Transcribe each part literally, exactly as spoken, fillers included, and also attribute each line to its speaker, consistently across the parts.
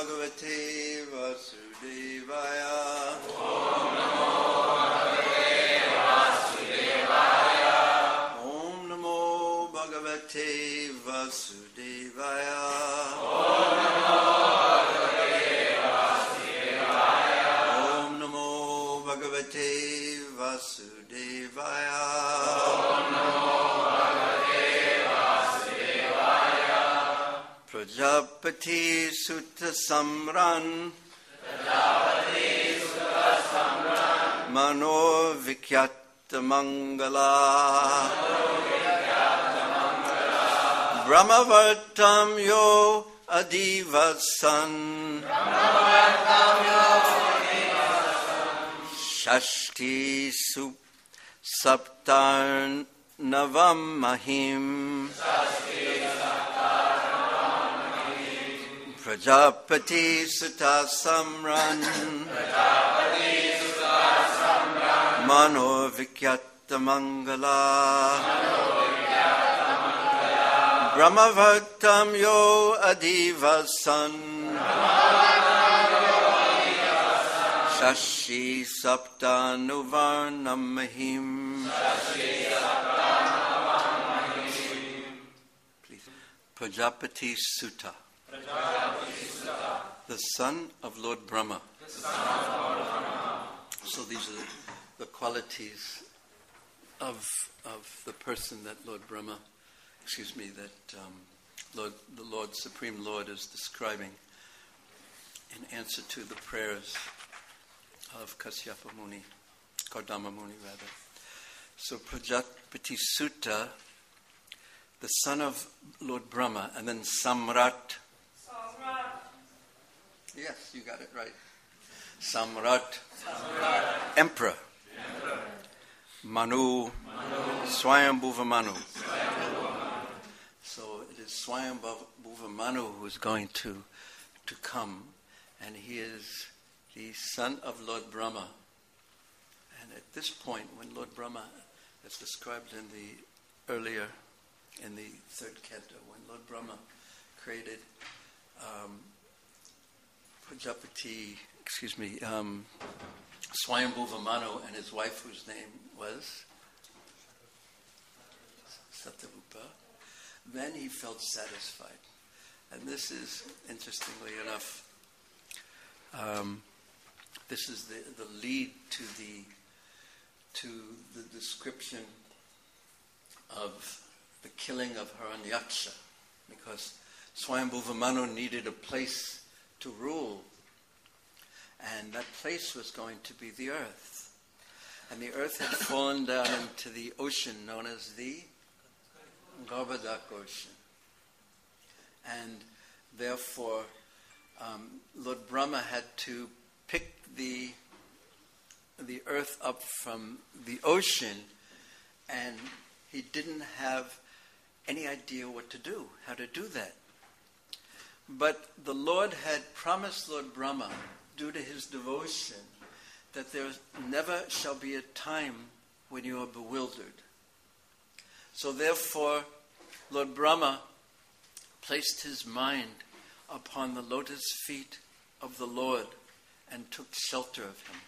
Speaker 1: Bhagavate Vasudevaya.
Speaker 2: Om Namo Bhagavate Vasudevaya.
Speaker 1: Om Namo Bhagavate Vasudevaya.
Speaker 2: Om Namo Bhagavate Vasudevaya.
Speaker 1: Om Namo Bhagavate Vasudevaya.
Speaker 2: Om Namo Bhagavate Vasudevaya.
Speaker 1: Prajapati Sutta Samran.
Speaker 2: Prajapati Sutta Samran.
Speaker 1: Mano Vikyata Mangala. Brahmavartam yo adivasan.
Speaker 2: Brahmavartam yo adivasan.
Speaker 1: Shashti sup saptarn navam mahim.
Speaker 2: Shashti saptar navam mahim.
Speaker 1: Prajapati sutta samran.
Speaker 2: Prajapati Sutta Samran.
Speaker 1: Mano vikyata mangala. Brahmavartam yo adivasan. Shashi sapta nuvarnam mahim. Please. Prajapati Sutta. The son of Lord Brahma. So these are the qualities of of the person that Lord Brahma, excuse me, that um, Lord, the Lord, Supreme Lord is describing in answer to the prayers of Kasyapa Muni, Kardama Muni rather. So Prajapati Sutta, the son of Lord Brahma, and then Samrat.
Speaker 2: Samrat.
Speaker 1: Yes, you got it right. Samrat.
Speaker 2: Samrat.
Speaker 1: Emperor.
Speaker 2: Emperor.
Speaker 1: Manu.
Speaker 2: Manu.
Speaker 1: Swayambhuva Manu.
Speaker 2: Swayambhuva.
Speaker 1: So it is Swayambhuva Manu who is going to, to come, and he is the son of Lord Brahma. And at this point, when Lord Brahma, as described in the earlier, in the third canto, when Lord Brahma created um, Prajapati, excuse me, um, Swayambhuva Manu and his wife, whose name was Satyarupa, then he felt satisfied. And this is, interestingly enough, um, this is the, the lead to the to the description of the killing of Hiranyaksha, because Swayambhuva Manu needed a place to rule, and that place was going to be the earth. And the earth had fallen down into the ocean known as the Garbhodak Ocean. And therefore, um, Lord Brahma had to pick the the earth up from the ocean, and he didn't have any idea what to do, how to do that. But the Lord had promised Lord Brahma, due to his devotion, that there never shall be a time when you are bewildered. So therefore, Lord Brahma placed his mind upon the lotus feet of the Lord and took shelter of him.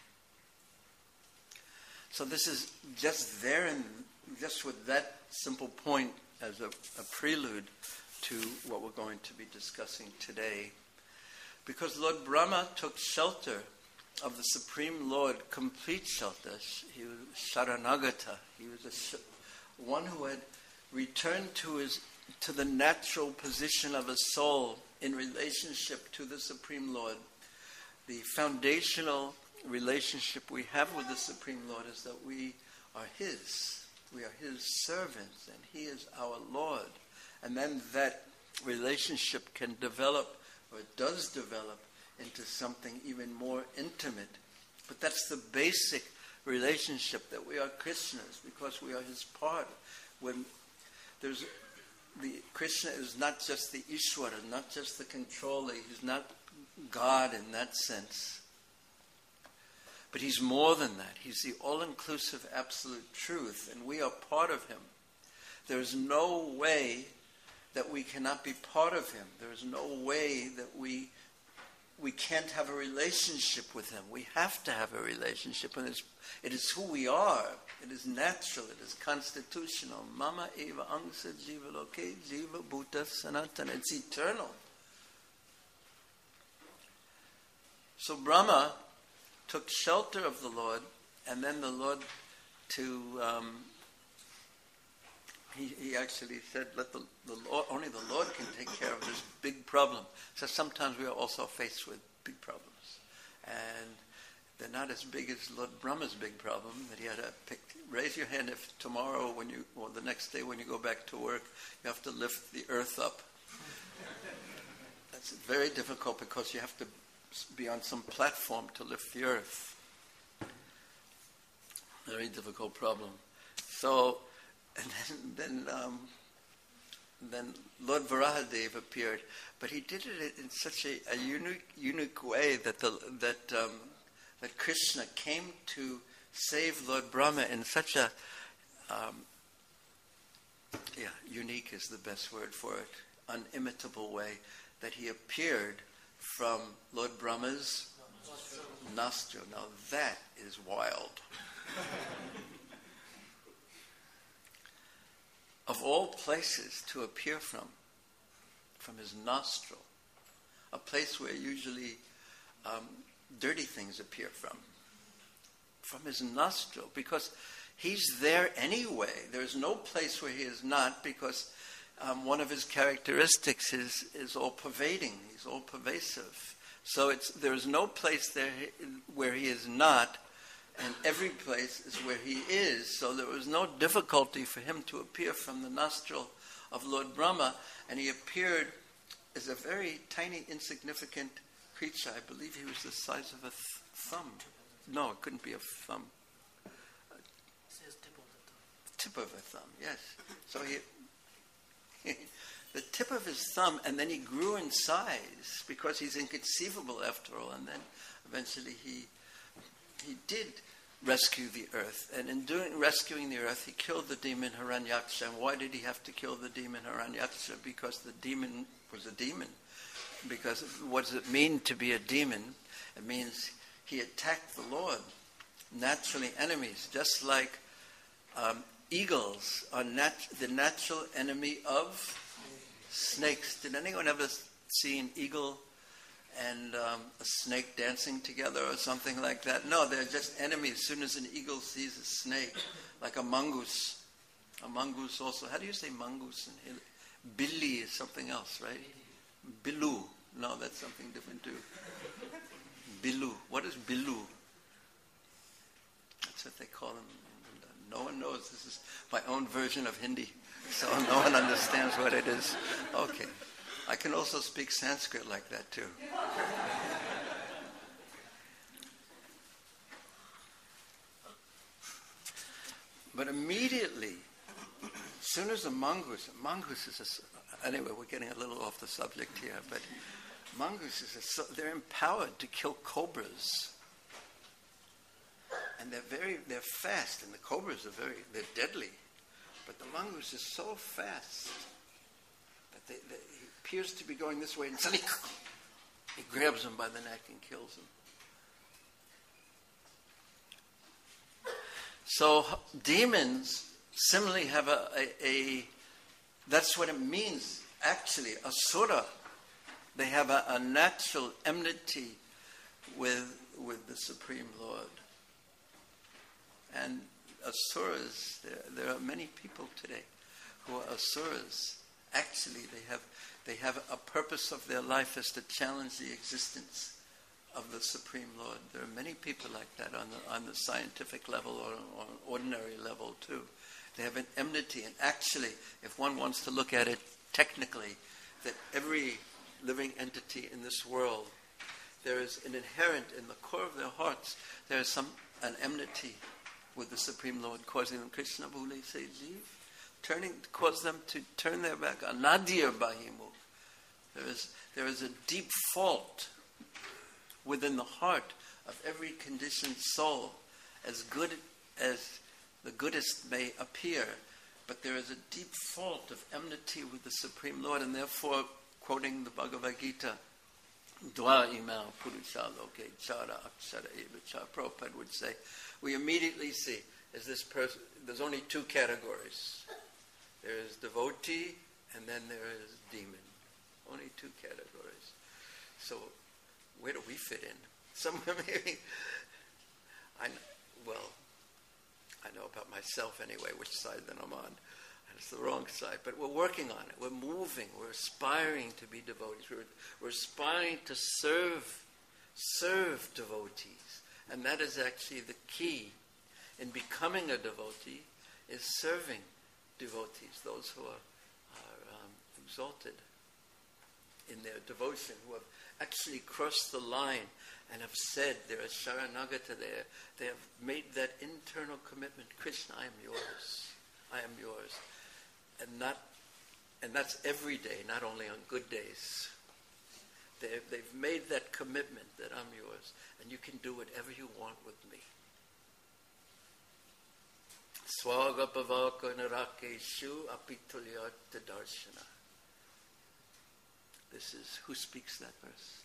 Speaker 1: So this is just there, and just with that simple point as a, a prelude to what we're going to be discussing today. Because Lord Brahma took shelter of the Supreme Lord, complete shelter. He was Sharanagata. He was a sh- one who had returned to his to the natural position of a soul in relationship to the Supreme Lord. The foundational relationship we have with the Supreme Lord is that we are His. We are His servants, and He is our Lord. And then that relationship can develop, or it does develop, into something even more intimate. But that's the basic relationship, that we are Krishna's, because we are His part. When there's the Krishna is not just the Ishvara, not just the controller. He's not God in that sense. But He's more than that. He's the all-inclusive absolute truth, and we are part of Him. There is no way that we cannot be part of Him. There is no way that we we can't have a relationship with him. We have to have a relationship, and it's, it is who we are. It is natural. It is constitutional. Mama eva angsa jiva loke jiva bhuta sanatana. It's eternal. So Brahma took shelter of the Lord, and then the Lord to um, he, he actually said, "Let the, the Lord, only the Lord can take care of this big problem." So sometimes we are also faced with big problems, and they're not as big as Lord Brahma's big problem that he had to pick. Raise your hand if tomorrow, when you or the next day when you go back to work, you have to lift the earth up. That's very difficult because you have to be on some platform to lift the earth. Very difficult problem. So, and then then, um, then Lord Varahadev appeared, but he did it in such a, a unique unique way that the that um, that Krishna came to save Lord Brahma in such a um, yeah unique is the best word for it, unimitable way, that he appeared from Lord Brahma's nostril. Now that is wild. Of all places to appear from, from his nostril, a place where usually um, dirty things appear from, from his nostril, because he's there anyway. There's no place where he is not, because Um, one of his characteristics is, is all-pervading. He's all-pervasive. So it's there is no place there where he is not, and every place is where he is. So there was no difficulty for him to appear from the nostril of Lord Brahma, and he appeared as a very tiny, insignificant creature. I believe he was the size of a th- thumb. No, it couldn't be a thumb.
Speaker 3: It says tip of the thumb.
Speaker 1: Tip of a thumb, yes. So he... the tip of his thumb, and then he grew in size because he's inconceivable after all, and then eventually he he did rescue the earth, and in doing rescuing the earth he killed the demon Hiranyaksha. And why did he have to kill the demon Hiranyaksha? Because the demon was a demon. Because what does it mean to be a demon? It means he attacked the Lord. Naturally enemies, just like um, eagles are nat- the natural enemy of snakes. Did anyone ever see an eagle and um, a snake dancing together or something like that? No, they're just enemies. As soon as an eagle sees a snake, like a mongoose. A mongoose also. How do you say mongoose? Billy is something else, right? Bilu. No, that's something different too. Bilu. What is Bilu? That's what they call them. No one knows. This is my own version of Hindi. So no one understands what it is. Okay. I can also speak Sanskrit like that too. But immediately, as soon as the mongoose, mongoose is a, anyway, we're getting a little off the subject here, but mongooses, are, they're empowered to kill cobras. And they're very, they're fast, and the cobras are very, they're deadly. But the mongoose is so fast that they, they, he appears to be going this way, and suddenly he grabs him by the neck and kills him. So demons similarly have a, a, a that's what it means, actually, asura. They have a, a natural enmity with, with the Supreme Lord. And asuras, there, there are many people today who are asuras. Actually, they have they have a purpose of their life is to challenge the existence of the Supreme Lord. There are many people like that on the on the scientific level or on an ordinary level too. They have an enmity, and actually, if one wants to look at it technically, that every living entity in this world, there is an inherent in the core of their hearts, there is some an enmity with the Supreme Lord, causing them, Krishna Bhule Se Jeev, turning, cause them to turn their back on Nadir Bahimu. There is, there is a deep fault within the heart of every conditioned soul, as good as the goodest may appear, but there is a deep fault of enmity with the Supreme Lord, and therefore, quoting the Bhagavad Gita, Dwa imam purusha loke chara akshara eva cha. Prabhupada would say, we immediately see, is this person, there's only two categories. There is devotee and then there is demon. Only two categories. So where do we fit in? Somewhere maybe, I know, well, I know about myself anyway, which side then I'm on. And it's the wrong side. But we're working on it. We're moving. We're aspiring to be devotees. We're, we're aspiring to serve, serve devotees. And that is actually the key in becoming a devotee, is serving devotees, those who are, are um, exalted in their devotion, who have actually crossed the line and have said, they're a Sharanagata there, they have made that internal commitment, Krishna, I am yours, I am yours. And not, and that's every day, not only on good days. They've, they've made that commitment that I'm yours, and you can do whatever you want with me. Swagapavaka narakeshu apitulyat darshana. This is, who speaks that verse?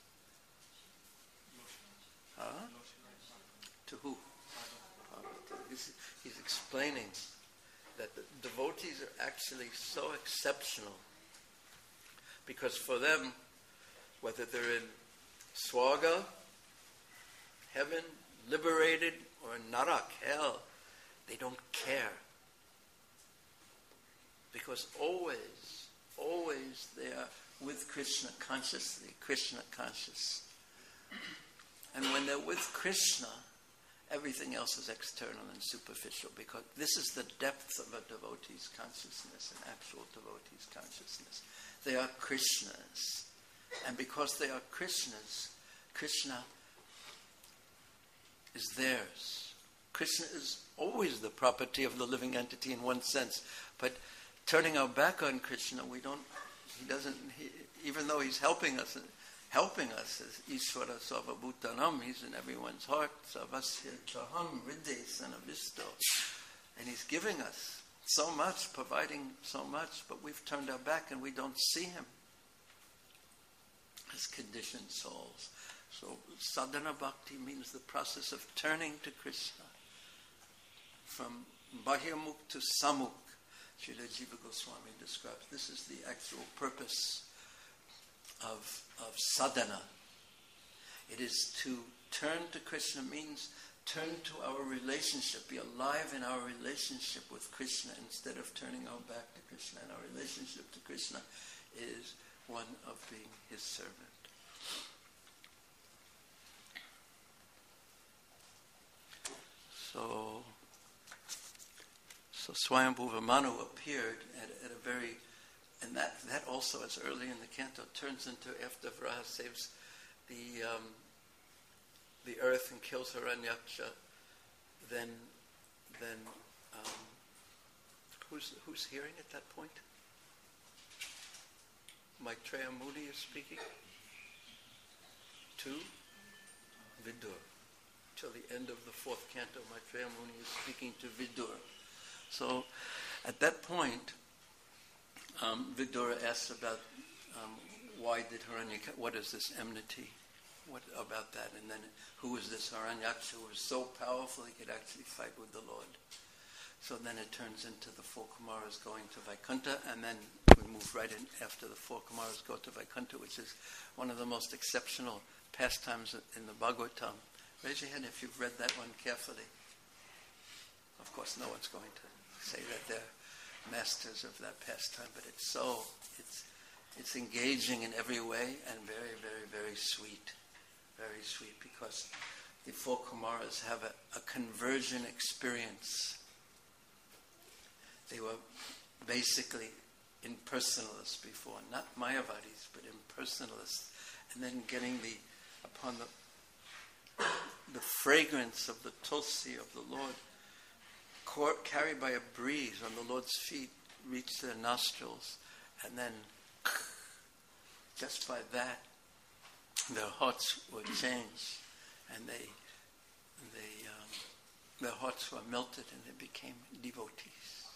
Speaker 1: Huh? To who? He's, he's explaining that the devotees are actually so exceptional because for them, whether they're in Swaga, heaven, liberated, or in Narak, hell, they don't care. Because always, always they are with Krishna consciously, Krishna conscious. And when they're with Krishna, everything else is external and superficial, because this is the depth of a devotee's consciousness, an actual devotee's consciousness. They are Krishnas. And because they are Krishnas, Krishna is theirs. Krishna is always the property of the living entity in one sense. But turning our back on Krishna, we don't, he doesn't, he, even though he's helping us, helping us as Ishvara Sarvabhutanam, he's in everyone's heart, Sarvasya Chaham Riddhe Sanavisto. And he's giving us so much, providing so much, but we've turned our back and we don't see him as conditioned souls. So sadhana bhakti means the process of turning to Krishna. From Bahyamukh to Samukh, Srila Jiva Goswami describes. This is the actual purpose of, of sadhana. It is to turn to Krishna, means turn to our relationship, be alive in our relationship with Krishna instead of turning our back to Krishna. And our relationship to Krishna is one of being his servant. So, so Swayambhuva Manu appeared at, at a very, and that, that also, as early in the canto, turns into, after Varaha saves the um, the earth and kills Hiranyaksha, then then um, who's who's hearing at that point? Maitreya Muni is speaking to Vidur. Till the end of the fourth canto, Maitreya Muni is speaking to Vidur. So, at that point, um, Vidura asks about um, why did Hiranyaksha, what is this enmity? What about that? And then, who is this Hiranyaksha who was so powerful he could actually fight with the Lord? So then it turns into the four Kumaras going to Vaikuntha, and then we move right in after the four Kumaras go to Vaikuntha, which is one of the most exceptional pastimes in the Bhagavatam. Raise your hand if you've read that one carefully. Of course, no one's going to say that they're masters of that pastime, but it's so, it's it's engaging in every way and very, very, very sweet. Very sweet, because the four Kumaras have a, a conversion experience. They were basically impersonalists before, not Mayavadis, but impersonalists, and then getting the, upon the the fragrance of the tulsi of the Lord, cor- carried by a breeze on the Lord's feet, reached their nostrils, and then just by that, their hearts were changed, and they, they, um, their hearts were melted, and they became devotees.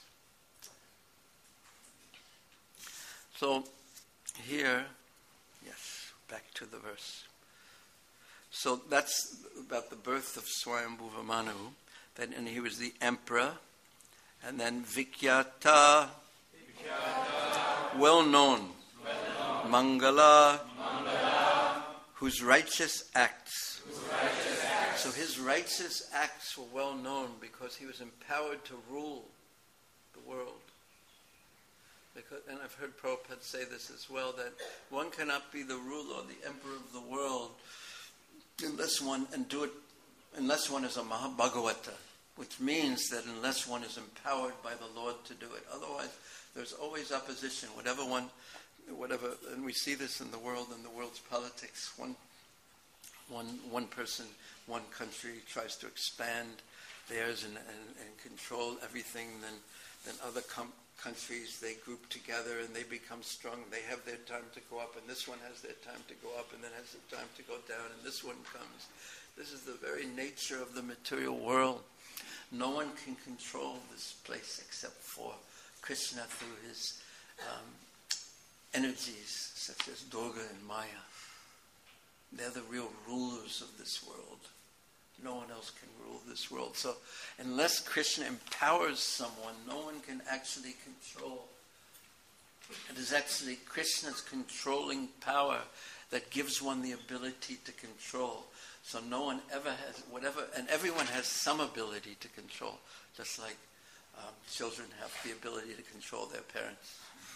Speaker 1: So here, yes, back to the verse. So that's about the birth of Swayambhuva Manu. Then, and he was the emperor. And then Vikyata, Vikyata well known, well known. Mangala, Mangala, whose righteous acts. Whose righteous acts. So his righteous acts were well known because he was empowered to rule the world. Because, and I've heard Prabhupada say this as well, that one cannot be the ruler or the emperor of the world unless one and do it unless one is a Mahabhagavata, which means that unless one is empowered by the Lord to do it. Otherwise, there's always opposition. Whatever one, whatever, and we see this in the world, in the world's politics. One, one, one person, one country tries to expand theirs and, and, and control everything. Then, then other com- countries, they group together and they become strong. They have their time to go up, and this one has their time to go up, and then has their time to go down, and this one comes. This is the very nature of the material world. No one can control this place except for Krishna through his um, energies, such as Durga and Maya. They're the real rulers of this world. No one else can rule this world. So unless Krishna empowers someone, no one can actually control. It is actually Krishna's controlling power that gives one the ability to control. So no one ever has whatever, and everyone has some ability to control, just like um, children have the ability to control their parents.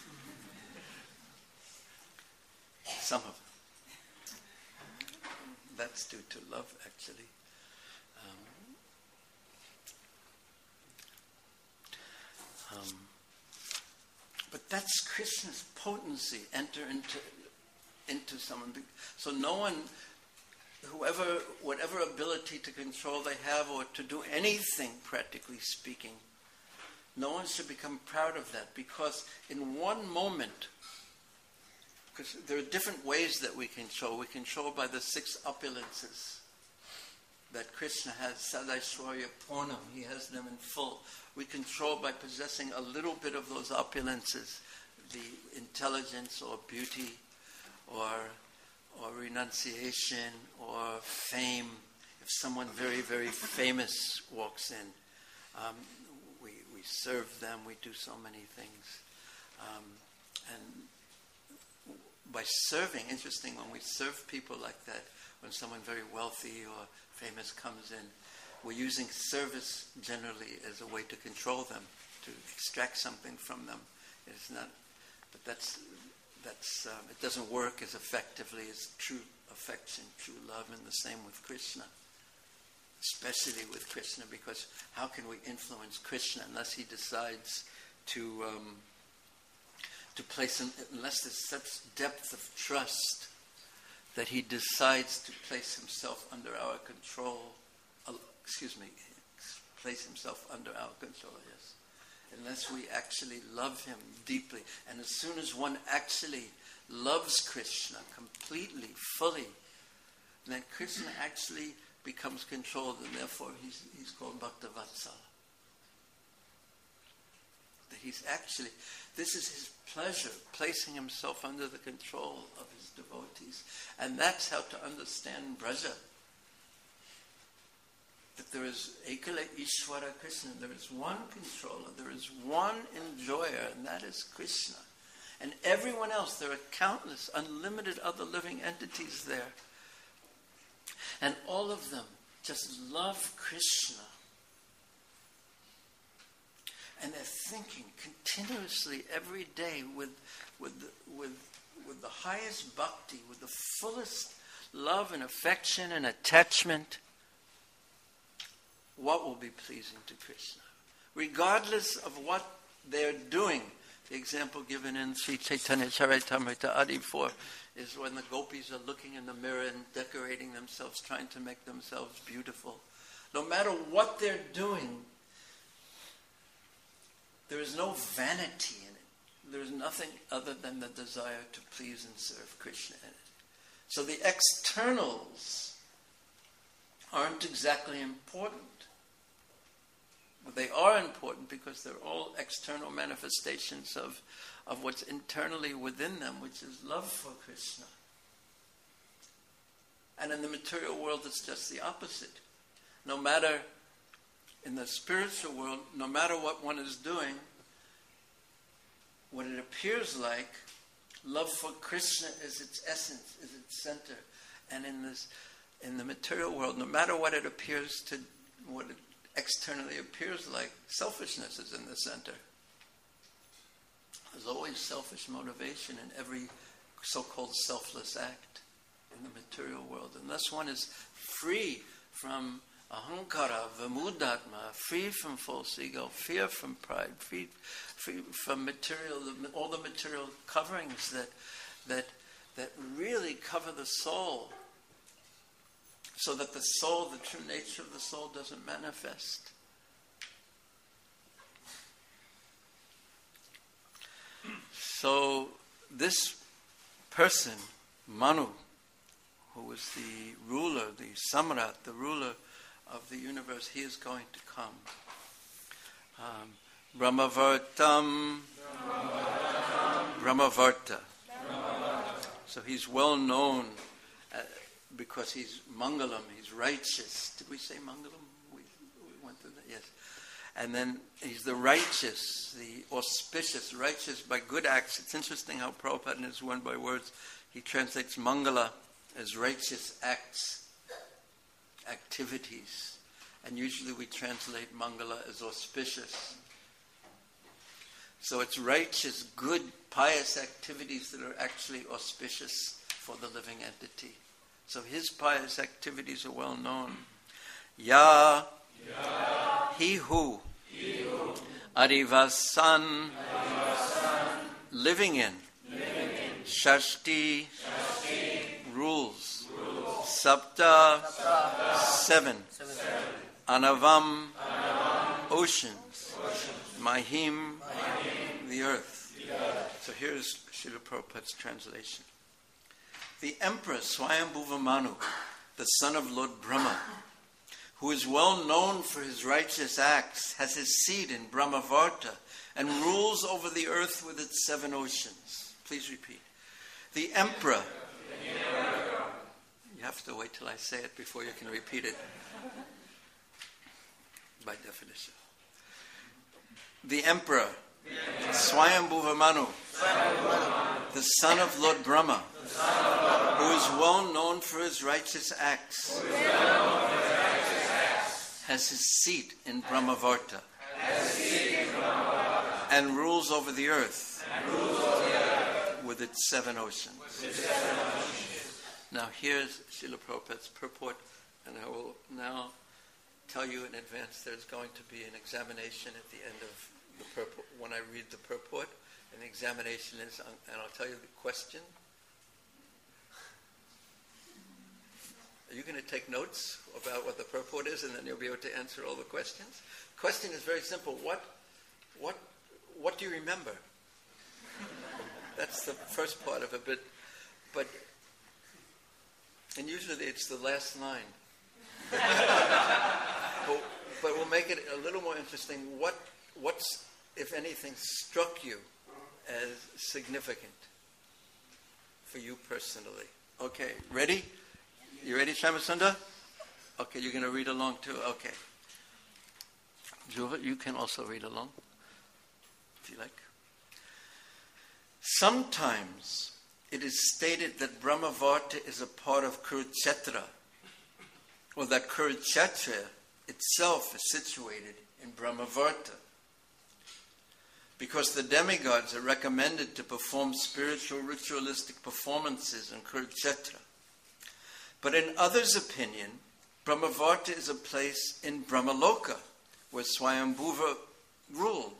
Speaker 1: Some of them. That's due to love, actually. Um, um, but that's Krishna's potency, enter into into someone. So no one, whoever, whatever ability to control they have or to do anything, practically speaking, no one should become proud of that, because in one moment, because there are different ways that we control. We control by the six opulences that Krishna has, Sadaishwarya Purnam, he has them in full. We control by possessing a little bit of those opulences, the intelligence or beauty or or renunciation or fame. If someone very, very famous walks in, um, we, we serve them, we do so many things. Um, and by serving, interesting, when we serve people like that, when someone very wealthy or famous comes in, we're using service generally as a way to control them, to extract something from them. It's not, but that's, that's um, it doesn't work as effectively as true affection, true love, and the same with Krishna. Especially with Krishna, because how can we influence Krishna unless he decides to um, to place him, unless there's such depth of trust that he decides to place himself under our control, uh, excuse me, place himself under our control, yes. Unless we actually love him deeply. And as soon as one actually loves Krishna completely, fully, then Krishna actually becomes controlled, and therefore he's, he's called Bhaktavatsala. That he's actually, this is his pleasure, placing himself under the control of his devotees. And that's how to understand Braja. That there is Ekala Ishvara Krishna, there is one controller, there is one enjoyer, and that is Krishna. And everyone else, there are countless, unlimited other living entities there. And all of them just love Krishna. And they're thinking continuously every day with, with, with, with the highest bhakti, with the fullest love and affection and attachment, what will be pleasing to Krishna. Regardless of what they're doing. The example given in Sri Chaitanya Charitamrita Adi four is when the gopis are looking in the mirror and decorating themselves, trying to make themselves beautiful. No matter what they're doing, there is no vanity in it. There is nothing other than the desire to please and serve Krishna in it. So the externals aren't exactly important. But they are important because they're all external manifestations of, of what's internally within them, which is love for Krishna. And in the material world, it's just the opposite. No matter, in the spiritual world, no matter what one is doing, what it appears like, love for Krishna is its essence, is its center. And in this, in the material world, no matter what it appears to, what it externally appears like, selfishness is in the center. There's always selfish motivation in every so-called selfless act in the material world. Unless one is free from ahankara, vimudatma, free from false ego, fear from pride, free, free from material, all the material coverings that, that, that really cover the soul, so that the soul, the true nature of the soul, doesn't manifest. So this person, Manu, who was the ruler, the Samrat, the ruler of the universe, he is going to come. Um, Brahmavartam, Brahmavarta. So he's well known uh, because he's Mangalam, he's righteous. Did we say Mangalam? We, we went through that, yes. And then he's the righteous, the auspicious, righteous by good acts. It's interesting how Prabhupada in his one by words, he translates Mangala as righteous acts, activities. And usually we translate Mangala as auspicious. So it's righteous, good, pious activities that are actually auspicious for the living entity. So his pious activities are well known. Ya, Ya. He who, he who. Arivasan, Arivasan. Living in, living in. Shashti, Shashti. Rules, rules. Sapta, Sapta. Seven, seven. Anavam, Anavam. Oceans, Oceans. Mahim, Mahim. The earth. The earth. So here's Srila Prabhupada's translation. The Emperor Swayambhuva Manu, the son of Lord Brahma, who is well known for his righteous acts, has his seat in Brahmavarta and rules over the earth with its seven oceans. Please repeat. The Emperor. You have to wait till I say it before you can repeat it. By definition. The Emperor, Swayambhuva Manu, the son of Lord Brahma, who is well known for his righteous acts, has his seat in Brahmavarta and rules over the earth with its seven oceans. Now here's Srila Prabhupada's purport, and I will now tell you in advance there's going to be an examination at the end of the purport. When I read the purport, an examination is, and I'll tell you the question. Are you going to take notes about what the purport is, and then you'll be able to answer all the questions? The question is very simple. What, what, what do you remember? That's the first part of it, but, but, and usually it's the last line. but, but we'll make it a little more interesting. What, what's, if anything, struck you as significant for you personally? Okay, ready? You ready, Shamasunda? Okay, you're going to read along too? Okay. Juva, you can also read along, if you like. Sometimes it is stated that Brahmavarta is a part of Kurukshetra, or that Kurukshetra itself is situated in Brahmavarta, because the demigods are recommended to perform spiritual ritualistic performances in Kurukshetra. But in others' opinion, Brahmavarta is a place in Brahmaloka, where Swayambhuva ruled.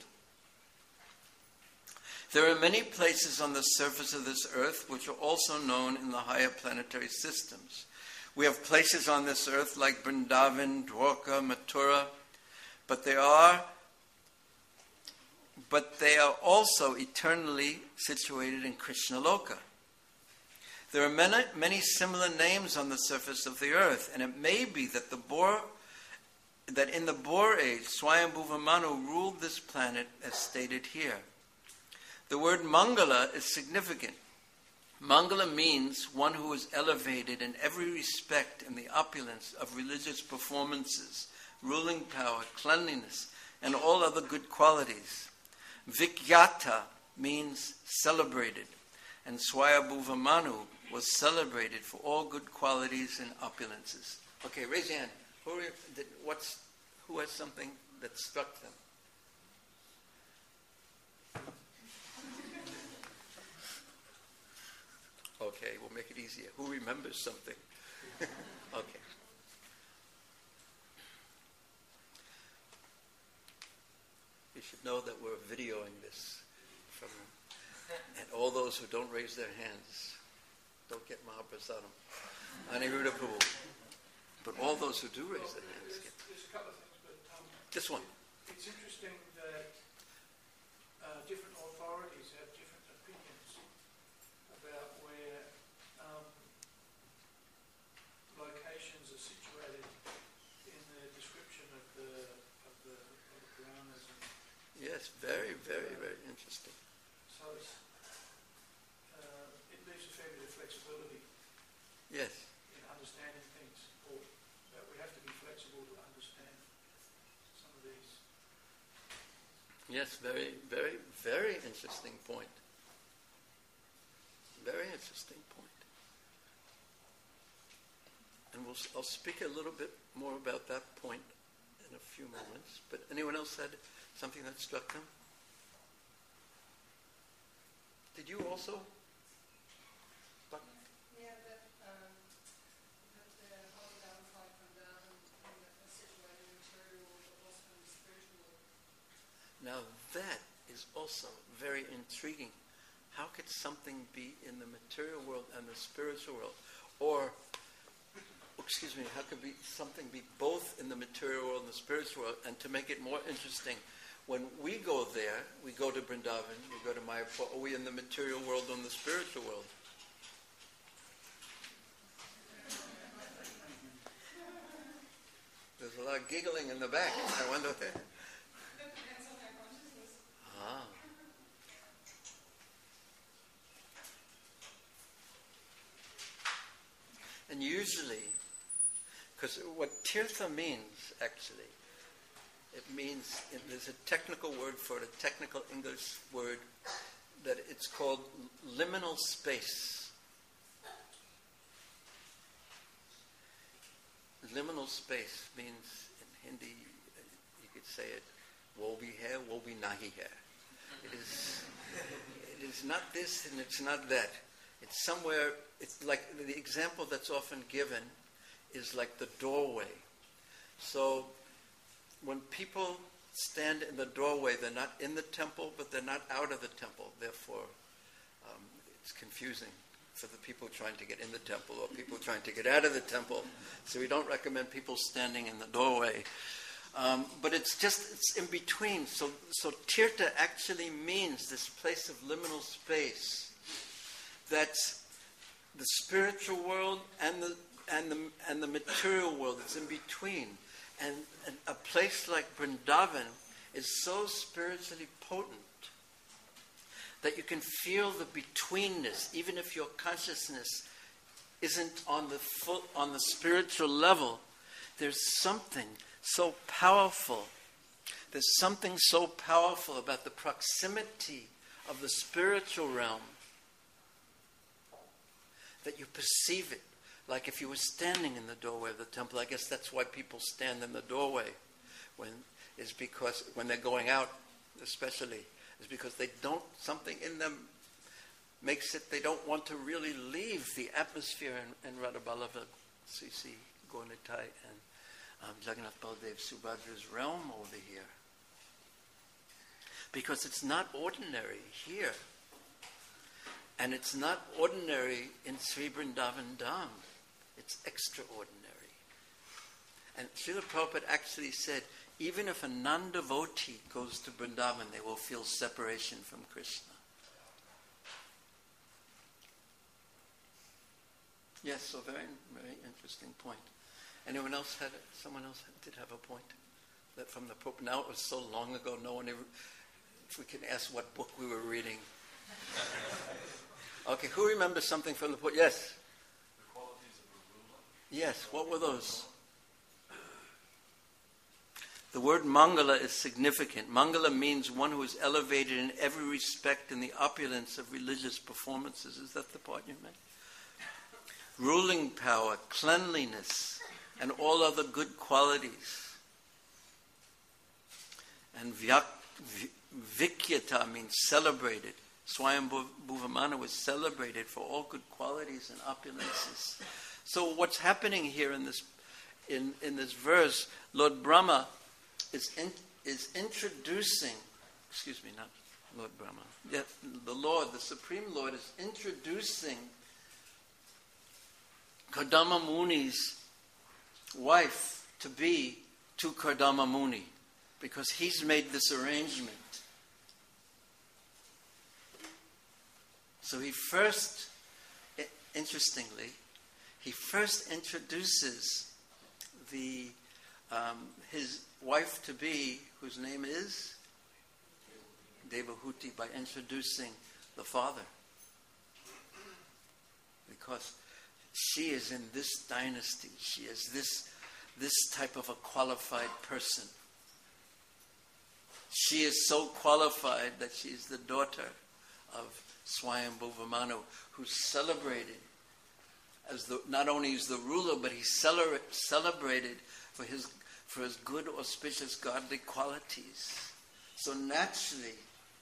Speaker 1: There are many places on the surface of this earth which are also known in the higher planetary systems. We have places on this earth like Vrindavan, Dwarka, Mathura, but they are, but they are also eternally situated in Krishnaloka. There are many, many similar names on the surface of the earth, and it may be that the Bohr, that in the Bohr age, Swayambhuva Manu ruled this planet as stated here. The word Mangala is significant. Mangala means one who is elevated in every respect in the opulence of religious performances, ruling power, cleanliness, and all other good qualities. Vikyata means celebrated, and Swayambhuva Manu was celebrated for all good qualities and opulences. Okay, raise your hand. Who, are, did, what's, who has something that struck them? Okay, we'll make it easier. Who remembers something? Okay. You should know that we're videoing this. From, and all those who don't raise their hands, don't get Mahaprasadam. Aniruddha Prabhu. But all those who do raise their hands get.
Speaker 4: There's a couple of things, but um,
Speaker 1: This one.
Speaker 4: it's interesting that uh, different authorities have different opinions about where um, locations are situated in the description of the of the, of the Puranas. And
Speaker 1: Yes, very, very, very interesting.
Speaker 4: so it's, uh, it leaves a fair bit of flexibility
Speaker 1: Yes.
Speaker 4: in understanding things, or that we have to be flexible to understand some of these.
Speaker 1: Yes, very, very, very interesting point. Very interesting point. And we'll, I'll speak a little bit more about that point in a few moments. But anyone else had something that struck them? Did you also? But
Speaker 5: Yeah, that, um, that the whole downside from down in the situated material world, but also in the spiritual world.
Speaker 1: now that is also very intriguing. How could something be in the material world and the spiritual world? Or, excuse me, how could be something be both in the material world and the spiritual world? And to make it more interesting, when we go there, we go to Vrindavan, we go to Mayapur, are we in the material world or in the spiritual world? There's a lot of giggling in the back. I wonder what that.
Speaker 5: Depends on their consciousness.
Speaker 1: Ah. And usually, because what tirtha means, actually, it means, there's a technical word for it, a technical English word, that it's called liminal space. Liminal space means, in Hindi, you could say it, wo bhi hai, wo bhi nahi hai. It is, it is not this and it's not that. It's somewhere, it's like the example that's often given is like the doorway. So when people stand in the doorway, they're not in the temple, but they're not out of the temple. Therefore, um, it's confusing for the people trying to get in the temple or people trying to get out of the temple. So we don't recommend people standing in the doorway. Um, but it's just, it's in between. So, so tirtha actually means this place of liminal space. That's the spiritual world and the and the and the material world. It's in between, and, and a place like Vrindavan is so spiritually potent that you can feel the betweenness, even if your consciousness isn't on the full, on the spiritual level. There's something so powerful. There's something so powerful about the proximity of the spiritual realm that you perceive it. Like if you were standing in the doorway of the temple, I guess that's why people stand in the doorway, when is because when they're going out, especially, is because they don't, something in them makes it, they don't want to really leave the atmosphere in, in Radhaballabha, Sisi, Gaurnitai, and um, Jagannath Baldev Subhadra's realm over here. Because it's not ordinary here. And it's not ordinary in Sri Vrindavan Dham. It's extraordinary. And Srila Prabhupada actually said, even if a non-devotee goes to Vrindavan, they will feel separation from Krishna. Yes, so very, very interesting point. Anyone else had, someone else did have a point? That from the Pope, now it was so long ago, no one ever, if we can ask what book we were reading. Okay, who remembers something from the poet? Yes.
Speaker 2: The qualities of a ruler.
Speaker 1: Yes, what were those? The word Mangala is significant. Mangala means one who is elevated in every respect in the opulence of religious performances. Is that the part you meant? Ruling power, cleanliness, and all other good qualities. And vyak, vikyata means celebrated. Swayambhuvamana was celebrated for all good qualities and opulences. So what's happening here in this in, in this verse, Lord Brahma is in, is introducing, excuse me, not Lord Brahma, yeah, the Lord, the Supreme Lord is introducing Kardama Muni's wife to be to Kardama Muni, because he's made this arrangement. So he first, interestingly, he first introduces the um, his wife to be, whose name is Devahuti, by introducing the father, because she is in this dynasty. She is this this type of a qualified person. She is so qualified that she is the daughter of Swayambhuvamanu, who's celebrated as the, not only as the ruler, but he's cele- celebrated for his for his good, auspicious, godly qualities. So naturally,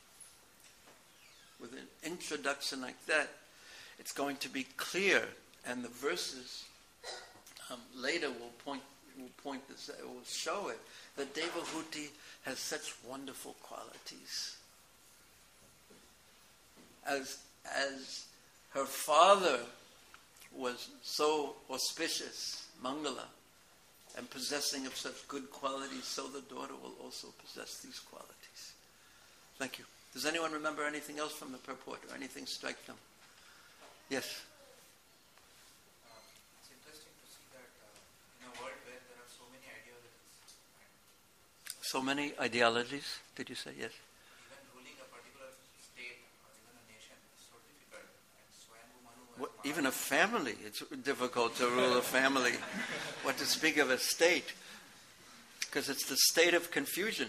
Speaker 1: with an introduction like that, it's going to be clear, and the verses um, later will point will point this, will show it, that Devahuti has such wonderful qualities. As as her father was so auspicious, Mangala, and possessing of such good qualities, so the daughter will also possess these qualities. Thank you. Does anyone remember anything else from the purport, or anything strike them? Yes?
Speaker 6: Uh, it's interesting to see that uh, in a world where there are so many ideologies, and
Speaker 1: So many ideologies, did you say? Yes.
Speaker 6: even ruling a particular state or even a nation is so difficult, and Swayambhuvamanu
Speaker 1: What,
Speaker 6: as
Speaker 1: even a family, it's difficult to rule a family. What to speak of a state? Because it's the state of confusion.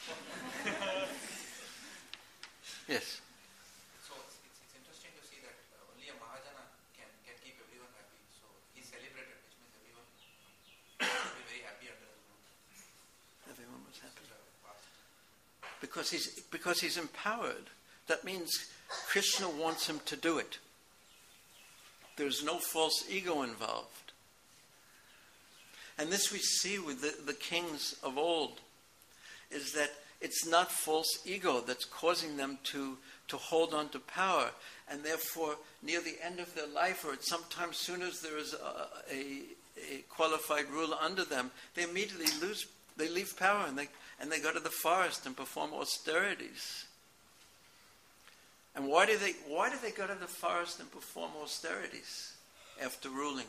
Speaker 1: Yes.
Speaker 6: So it's, it's, it's interesting to see that uh, only a Mahajana can, can keep everyone happy. So he celebrated, which means everyone will be very happy under the rule.
Speaker 1: Everyone was happy.
Speaker 6: Such a vast-
Speaker 1: Because he's, because he's empowered. That means Krishna wants him to do it. There's no false ego involved. And this we see with the, the kings of old, is that it's not false ego that's causing them to, to hold on to power. And therefore, near the end of their life, or sometimes soon as there is a, a, a qualified ruler under them, they immediately lose, they leave power and they, and they go to the forest and perform austerities. And why do they why do they go to the forest and perform austerities after ruling?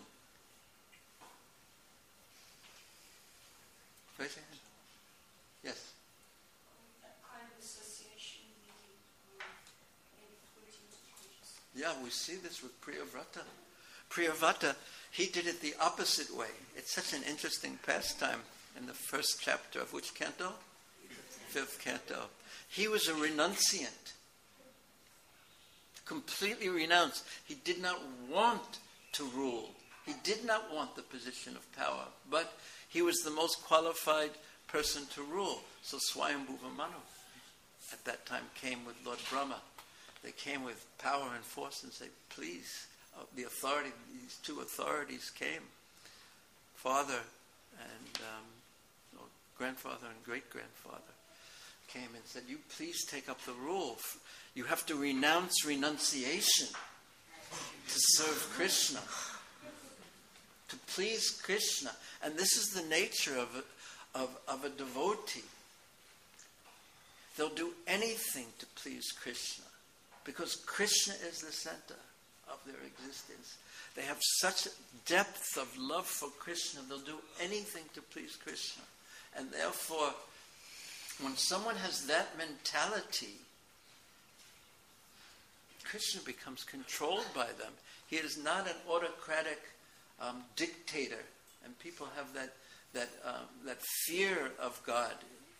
Speaker 1: Raise your hand. Yes.
Speaker 5: Kind of association with maybe flirting with Jesus.
Speaker 1: Yeah, we see this with Priyavrata. Priyavrata, he did it the opposite way. It's such an interesting pastime in the first chapter of which canto? Fifth canto. He was a renunciant. Completely renounced. He did not want to rule. He did not want the position of power. But he was the most qualified person to rule. So Swayambhuvamanu at that time came with Lord Brahma. They came with power and force and said, please, uh, the authority, these two authorities came. Father and um, or grandfather and great-grandfather came and said, you please take up the rule. You have to renounce renunciation to serve Krishna, to please Krishna. And this is the nature of a, of, of a devotee. They'll do anything to please Krishna, because Krishna is the center of their existence. They have such depth of love for Krishna, they'll do anything to please Krishna. And therefore, when someone has that mentality, Krishna becomes controlled by them. He is not an autocratic um, dictator, and people have that that um, that fear of God.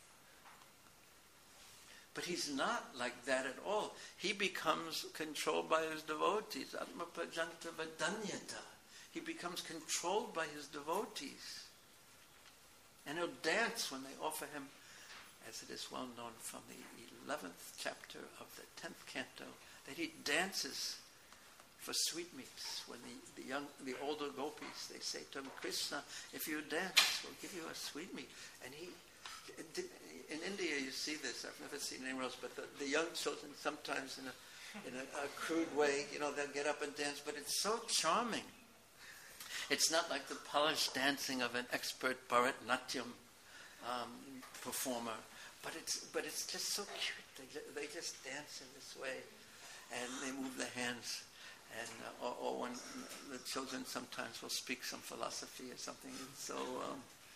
Speaker 1: But he's not like that at all. He becomes controlled by his devotees. Atma Prajanta Vadanyata. He becomes controlled by his devotees. And he'll dance when they offer him, as it is well known from the eleventh chapter of the tenth canto, that he dances for sweetmeats. When the, the young, the older gopis, they say to him, Krishna, if you dance, we'll give you a sweetmeat. And he, in India you see this, I've never seen it anywhere else, but the, the young children sometimes in a in a, a crude way, you know, they'll get up and dance, but it's so charming. It's not like the polished dancing of an expert Bharatnatyam um, performer, but it's but it's just so cute. They, they just dance in this way, and they move their hands. And uh, or, or when the children sometimes will speak some philosophy or something, it's so um,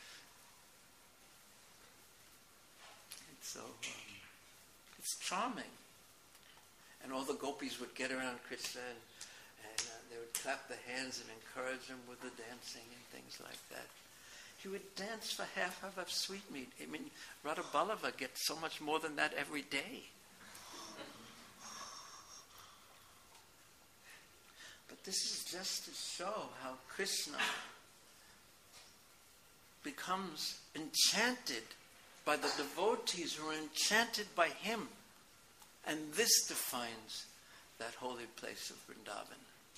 Speaker 1: it's so um, it's charming. And all the gopis would get around Krishna, and, and uh, they would clap their hands and encourage him with the dancing and things like that. He would dance for half of a sweetmeat. I mean, Radha Ballava gets so much more than that every day. But this is just to show how Krishna becomes enchanted by the devotees who are enchanted by him. And this defines that holy place of Vrindavan.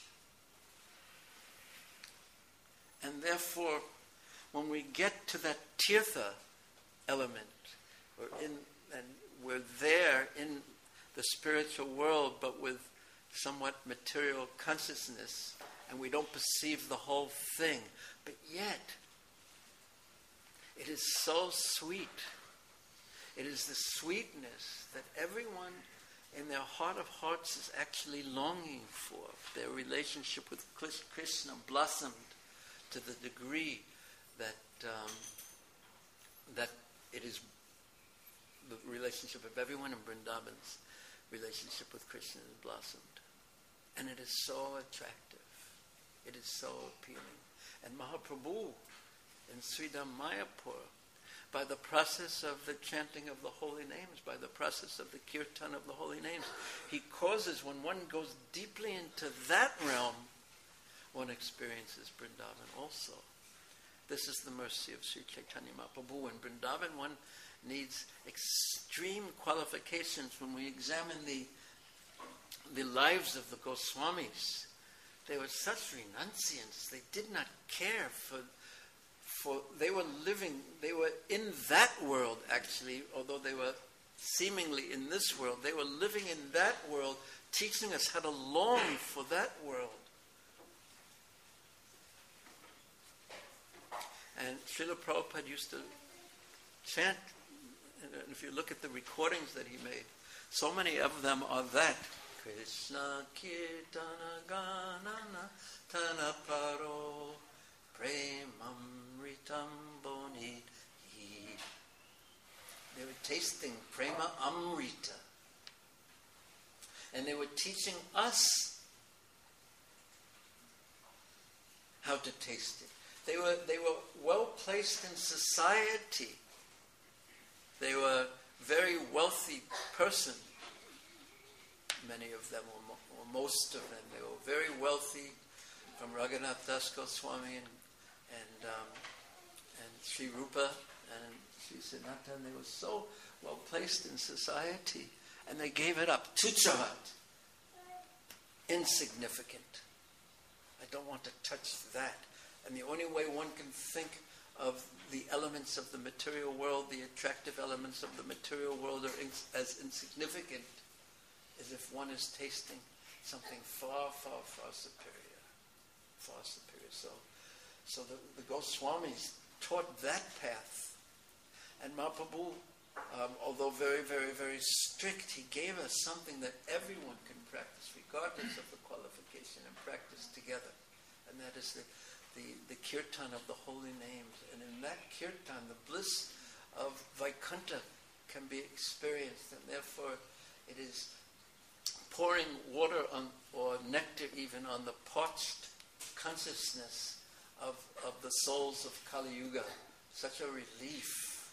Speaker 1: And therefore, when we get to that tirtha element, we're in, and we're there in the spiritual world, but with somewhat material consciousness, and we don't perceive the whole thing. But yet, it is so sweet. It is the sweetness that everyone in their heart of hearts is actually longing for. Their relationship with Krishna blossomed to the degree that um, that it is the relationship of everyone in Vrindavan's relationship with Krishna has blossomed. And it is so attractive. It is so appealing. And Mahaprabhu in Sridham Mayapur, by the process of the chanting of the holy names, by the process of the kirtan of the holy names, he causes, when one goes deeply into that realm, one experiences Vrindavan also. This is the mercy of Sri Chaitanya Mahaprabhu. In Vrindavan, one needs extreme qualifications. When we examine the the lives of the Goswamis, they were such renunciants. They did not care for, for they were living, they were in that world actually, although they were seemingly in this world, they were living in that world, teaching us how to long for that world. And Srila Prabhupada used to chant, and if you look at the recordings that he made, so many of them are that. Krishna Kirtana Ganana Tanaparo Premamritam Bonit. They were tasting Prema Amrita. And they were teaching us how to taste it. They were they were well placed in society. They were very wealthy person. Many of them, or, mo- or most of them, they were very wealthy, from Raghunath Das Goswami and and, um, and Sri Rupa and Sri Sanatana, and they were so well placed in society, and they gave it up. Tuchavat, insignificant. I don't want to touch that. And the only way one can think of the elements of the material world, the attractive elements of the material world, are in, as insignificant as if one is tasting something far, far, far superior. Far superior. So, so the, the Goswamis taught that path. And Mahaprabhu, um, although very, very, very strict, he gave us something that everyone can practice, regardless of the qualification, and practice together. And that is the, the, the kirtan of the holy names. And in that kirtan, the bliss of Vaikuntha can be experienced. And therefore, it is pouring water on, or nectar even, on the parched consciousness of, of the souls of Kali Yuga. Such a relief.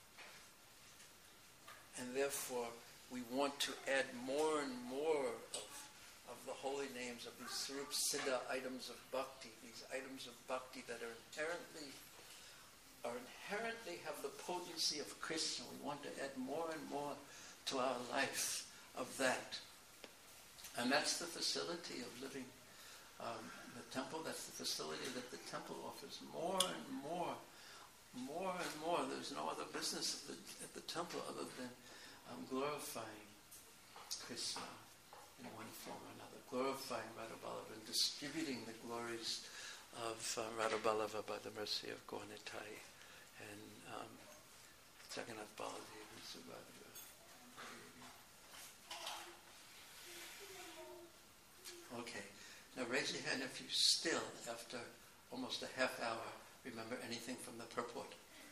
Speaker 1: And therefore, we want to add more and more of, of the holy names, of these Sarup Siddha items of bhakti, these items of bhakti that are inherently, are inherently have the potency of Krishna. We want to add more and more to our life of that. And that's the facility of living um, the temple. That's the facility that the temple offers. More and more, more and more. There's no other business at the, at the temple other than um, glorifying Krishna in one form or another. Glorifying Radhaballabha and distributing the glories of uh, Radhaballabha by the mercy of Gaunitai and um, Jagannath Baladev and Subhadra. Okay. Now raise your hand if you still, after almost a half hour, remember anything from the purport.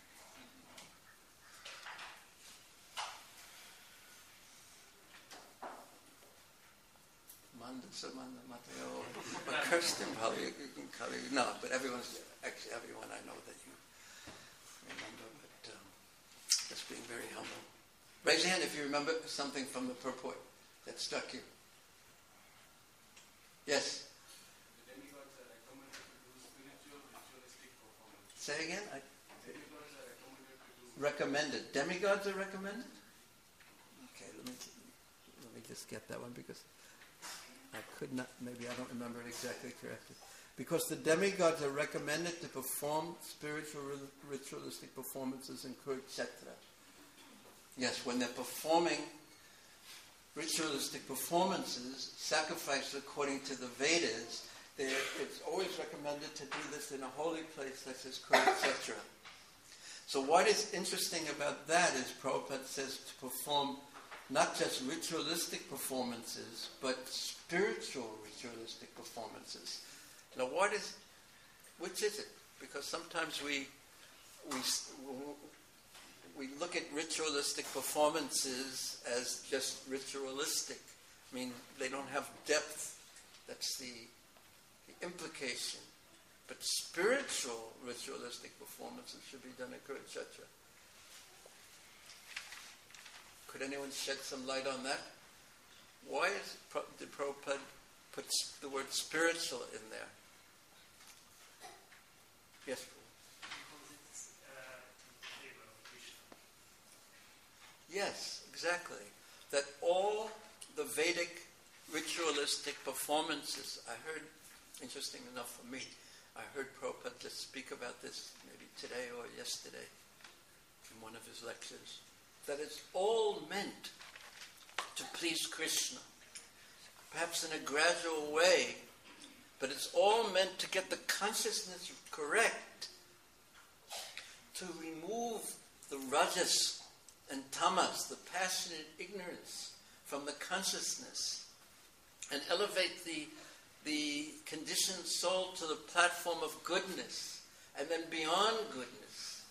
Speaker 1: Manda Samanda Mateo. But Kirsten probably, no, but everyone's, actually everyone I know that you remember, but um, just being very humble. Raise your hand if you remember something from the purport that struck you. Yes?
Speaker 2: The demigods are recommended to do spiritual, ritualistic performance.
Speaker 1: Say again? I,
Speaker 2: Demigods are recommended to do
Speaker 1: recommended. Demigods are recommended? Okay, let me let me just get that one because I could not, maybe I don't remember it exactly correctly. Because the demigods are recommended to perform spiritual ritualistic performances in Kurukshetra. Yes, when they're performing ritualistic performances, sacrifice according to the Vedas, it's always recommended to do this in a holy place such as Kurukshetra. So what is interesting about that is Prabhupada says to perform not just ritualistic performances, but spiritual ritualistic performances. Now what is, which is it? Because sometimes we, we, we look at ritualistic performances as just ritualistic. I mean, they don't have depth. That's the, the implication. But spiritual ritualistic performances should be done at Kurukshetra. Could anyone shed some light on that? Why is, did Prabhupada put the word spiritual in there? Yes? Yes, exactly. That all the Vedic ritualistic performances, I heard, interesting enough for me, I heard Prabhupada just speak about this maybe today or yesterday in one of his lectures, that it's all meant to please Krishna. Perhaps in a gradual way, but it's all meant to get the consciousness correct, to remove the rajas and tamas, the passionate ignorance, from the consciousness, and elevate the, the conditioned soul to the platform of goodness, and then beyond goodness,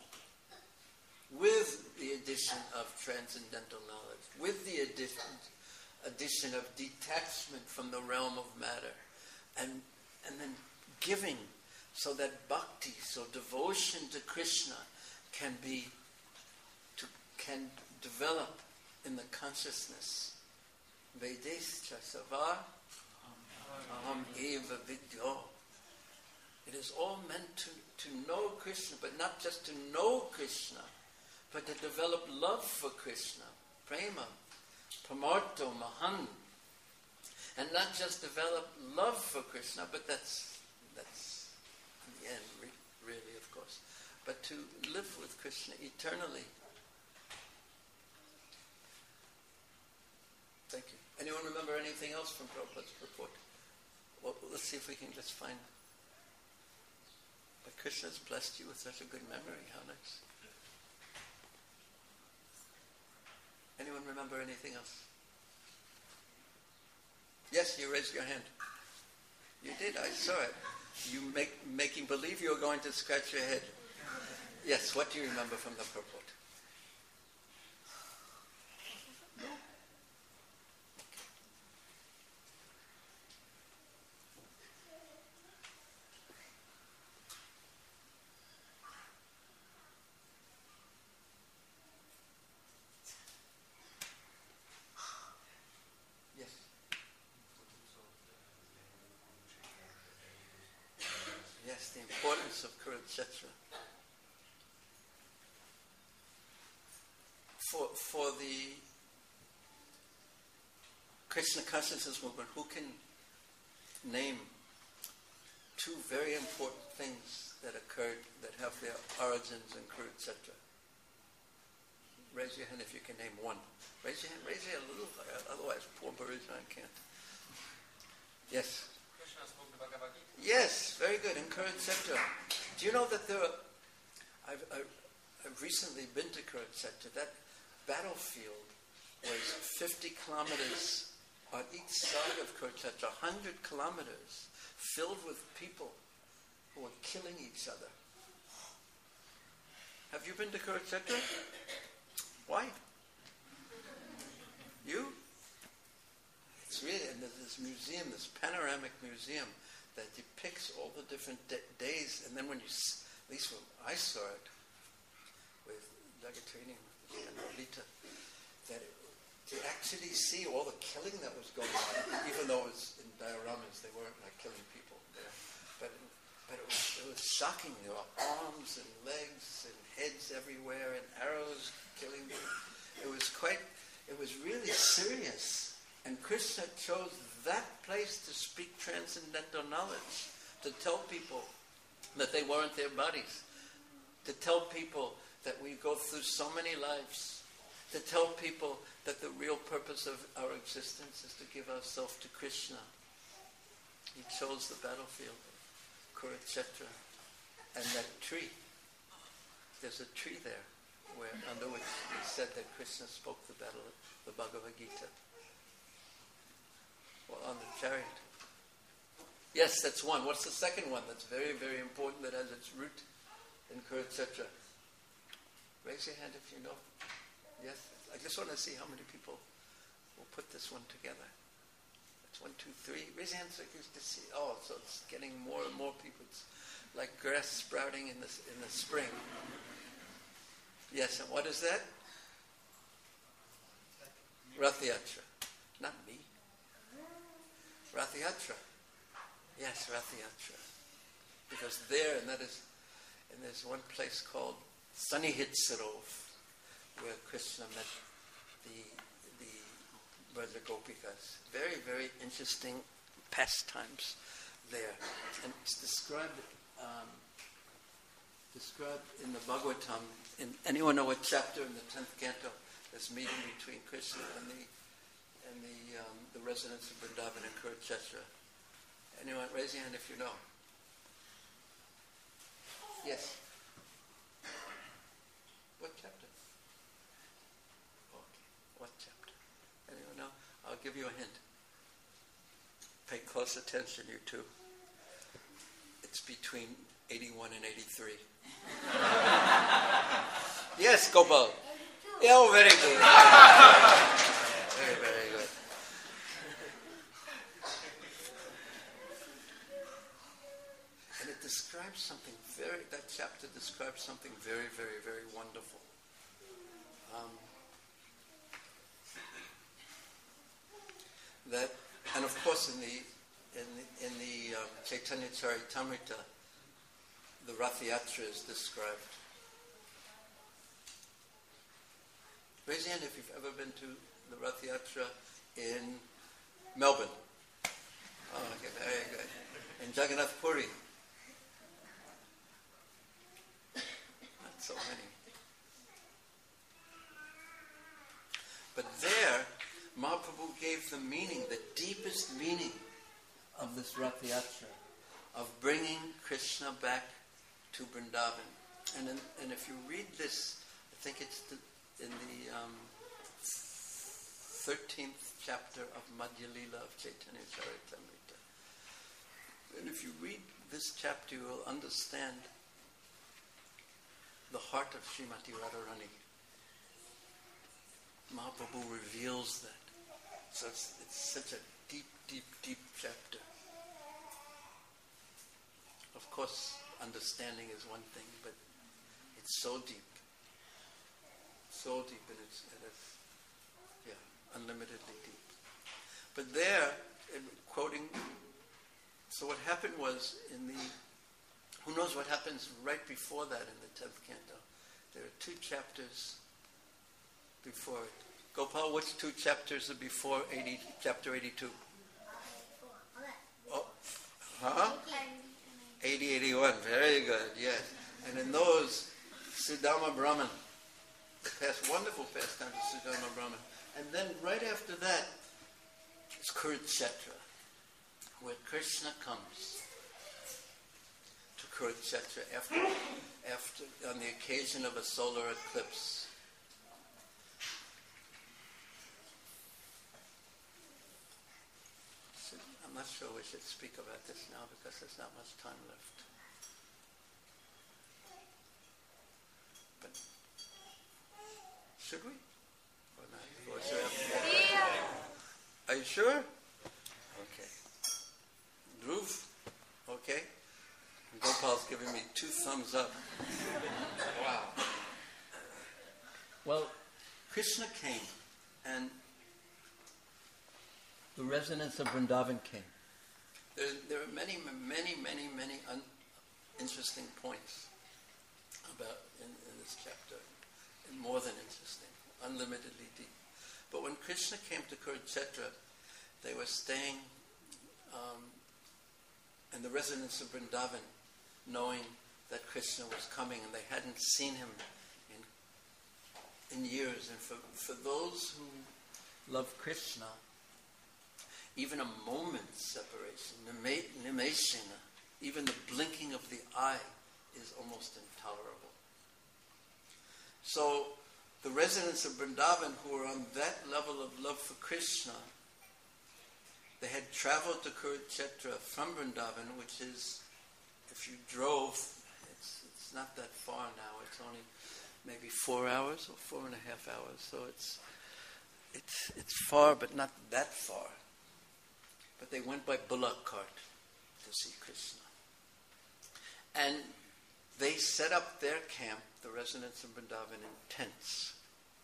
Speaker 1: with the addition of transcendental knowledge, with the addition, addition of detachment from the realm of matter, and, and then giving, so that bhakti, so devotion to Krishna, can be, to, can develop in the consciousness. Vedescha savar aham eva vidyo. It is all meant to, to know Krishna, but not just to know Krishna, but to develop love for Krishna, prema, pramarto, mahan, and not just develop love for Krishna, but that's that's in the end, re- really, of course, but to live with Krishna eternally. Thank you. Anyone remember anything else from Prabhupada's purport? Well, let's see if we can just find. But Krishna's blessed you with such a good memory. How nice. Anyone remember anything else? Yes, you raised your hand. You did, I saw it. You make, making believe you were going to scratch your head. Yes, what do you remember from the purport? No? Yes, the importance of Kurukshetra. For, for the Krishna consciousness movement, who can name two very important things that occurred that have their origins in Kurukshetra? Raise your hand if you can name one. Raise your hand, raise your hand a little higher, otherwise poor Barijan can't. Yes?
Speaker 6: Krishna spoke the Bhagavad Gita.
Speaker 1: Yes, very good, in Kurukshetra. Do you know that there are, I've, I've, I've recently been to Kurukshetra. That battlefield was fifty kilometers on each side of Kurukshetra, one hundred kilometers, filled with people who were killing each other. Have you been to Kurukshetra? Why? You? It's really, and there's this museum, this panoramic museum, that depicts all the different d- days, and then when you, s- at least when I saw it, with Jagatrini and Lolita, that it, to actually see all the killing that was going on, even though it was in dioramas, they weren't like killing people there, but but it was, it was shocking. There were arms and legs and heads everywhere and arrows killing people. It was quite, it was really serious. And Krishna chose that place to speak transcendental knowledge, to tell people that they weren't their bodies, to tell people that we go through so many lives, to tell people that the real purpose of our existence is to give ourselves to Krishna. He chose the battlefield of Kurukshetra. And that tree, there's a tree there where under which it said that Krishna spoke the battle, the Bhagavad Gita. Well, on the chariot. Yes, that's one. What's the second one that's very, very important, that has its root in Kurukshetra? Raise your hand if you know. Yes? I just want to see how many people will put this one together. That's one, two, three. Raise your hand so you can see. Oh, so it's getting more and more people. It's like grass sprouting in the, in the spring. Yes, and what is that? Rath Yatra. Not me. Rath Yatra. Yes, Rath Yatra. Because there, and that is, and there's one place called Sanihit Sarov, where Krishna met the the Braja Gopikas. Very, very interesting pastimes there. And it's described um, described in the Bhagavatam. In, anyone know what chapter in the tenth canto? This meeting between Krishna and the and the um, the residents of Vrindavan and Kurukshetra. Anyone, raise your hand if you know. Yes. What chapter? Okay. What chapter? Anyone know? I'll give you a hint. Pay close attention, you two. It's between eighty-one and eighty-three. Yes, Gopal. Yeah, oh, very good. Very, very good. And it describes something very, that chapter describes something very, very, very wonderful. Um, that, and of course in the, in the, in the um, Chaitanya Charitamrita, the Rath Yatra is described. Raise your hand if you've ever been to the Rath Yatra in Melbourne. Oh, okay, very good. In Jagannath Puri. Not so many. But there, Mahaprabhu gave the meaning, the deepest meaning of this Rath Yatra, of bringing Krishna back to Vrindavan. And, in, and if you read this, I think it's the, in the um, thirteenth chapter of Madhya Lila of Chaitanya Charitamrita. And if you read this chapter, you will understand the heart of Srimati Radharani. Mahaprabhu reveals that. So it's, it's such a deep, deep, deep chapter. Of course, understanding is one thing, but it's so deep. So deep, and it's, and it's yeah, unlimitedly deep. But there, in quoting, so what happened was in the Who knows what happens right before that in the tenth canto? There are two chapters before it. Gopal, which two chapters are before eighty, chapter eighty-two? Oh, huh? eighty, eighty-one, very good, yes. And in those, Sudama Brahman, the past wonderful pastime of Sudama Brahman. And then right after that, it's Kurukshetra, where Krishna comes to Kurukshetra after, after, on the occasion of a solar eclipse. So I'm not sure we should speak about this now because there's not much time left. But should we? Or not? Or should we have more? Are you sure? Okay. Dhruv? Okay. Gopal's giving me two thumbs up. Wow. Well, Krishna came and the resonance of Vrindavan came. There, there are many, many, many, many un- interesting points about in, in this chapter. And more than interesting, unlimitedly deep. But when Krishna came to Kurukshetra, they were staying um, in the residence of Vrindavan, knowing that Krishna was coming, and they hadn't seen him in in years. And for, for those who love Krishna, even a moment's separation, nimeshana, even the blinking of the eye, is almost intolerable. So the residents of Vrindavan who were on that level of love for Krishna, they had traveled to Kurukshetra from Vrindavan, which is, if you drove, it's, it's not that far now, it's only maybe four hours or four and a half hours, so it's, it's, it's far, but not that far. But they went by bullock cart to see Krishna. And they set up their camp, the residents of Vrindavan, in tents.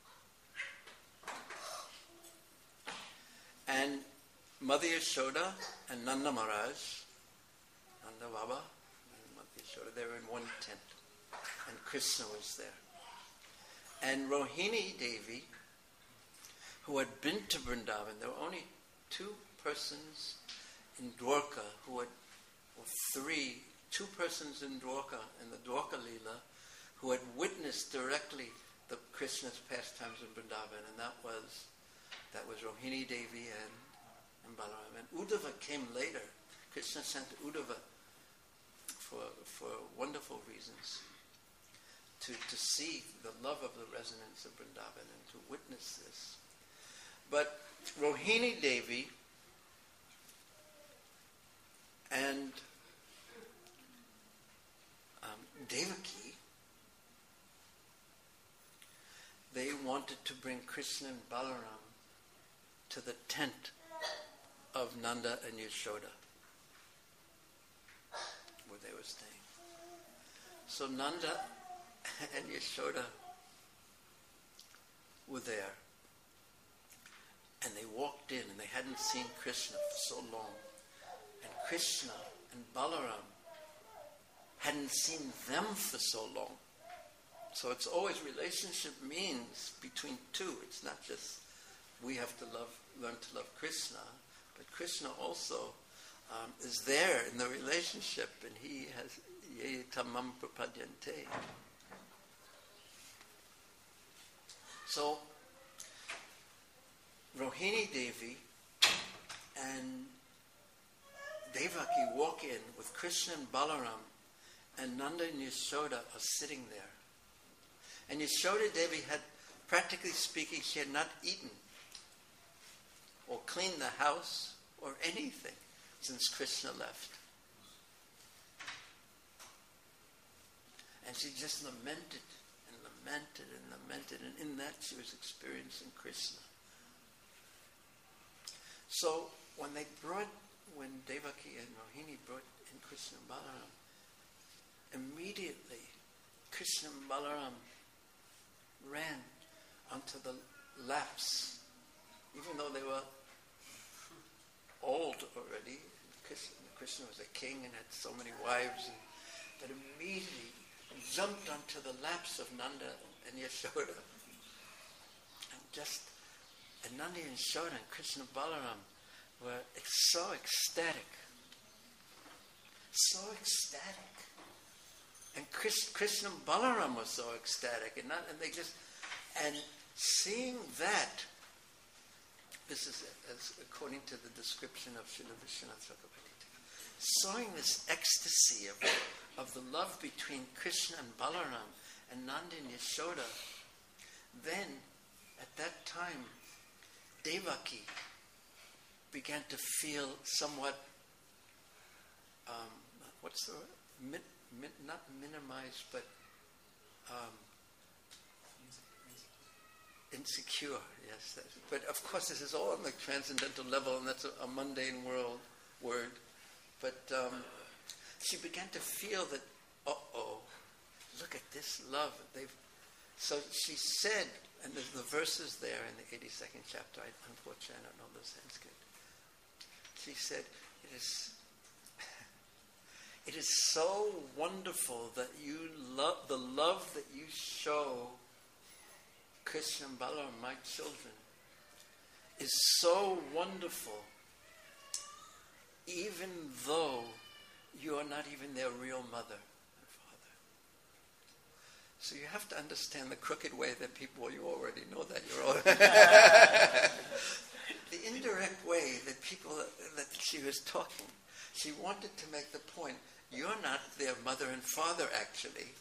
Speaker 1: And Mother Yashoda and Nanda Maharaj, Nanda Baba and Mother Yashoda, they were in one tent. And Krishna was there. And Rohini Devi, who had been to Vrindavan, there were only two persons in Dwarka who had, or three, two persons in Dwarka, in the Dwarka Leela, who had witnessed directly the Krishna's pastimes in Vrindavan, and that was that was Rohini Devi and, and Balaram. And Uddhava came later. Krishna sent Uddhava for for wonderful reasons to, to see the love of the residents of Vrindavan and to witness this. But Rohini Devi and um, Devaki, they wanted to bring Krishna and Balaram to the tent of Nanda and Yashoda, where they were staying. So Nanda and Yashoda were there. And they walked in, and they hadn't seen Krishna for so long. And Krishna and Balaram hadn't seen them for so long. So it's always relationship means between two. It's not just we have to love, learn to love Krishna, but Krishna also um, is there in the relationship, and he has ye tamam prapadyante. So Rohini Devi and Devaki walk in with Krishna and Balaram, and Nanda and Yashoda are sitting there. And Yashoda Devi had, practically speaking, she had not eaten or cleaned the house or anything since Krishna left. And she just lamented and lamented and lamented, and in that she was experiencing Krishna. So when they brought, when Devaki and Rohini brought in Krishna and Balaram, immediately Krishna and Balaram ran onto the laps, even though they were old already. Krishna, Krishna was a king and had so many wives, and but immediately jumped onto the laps of Nanda and Yashoda. And just, and Nanda and Yashoda and Krishna Balaram were so ecstatic. So ecstatic. And Chris, Krishna Balaram was so ecstatic. And, not, and they just, and seeing that, this is as according to the description of Srila Vishwanath Chakravarti, showing this ecstasy of, of the love between Krishna and Balaram and Nanda and Yashoda, then at that time Devaki began to feel somewhat, um, what's the word? Min, min, not minimized, but um, insecure, yes. That's, but of course this is all on the transcendental level, and that's a, a mundane world word. But um, she began to feel that, uh-oh, look at this love. They've, so she said, and there's the verses there in the eighty-second chapter, I, unfortunately I don't know the Sanskrit. She said, it is, it is so wonderful that you love, the love that you show Krishna and Balaram, my children, is so wonderful, even though you are not even their real mother and father. So you have to understand the crooked way that people, well, you already know that, you're all the indirect way that people, that she was talking, she wanted to make the point, you're not their mother and father actually.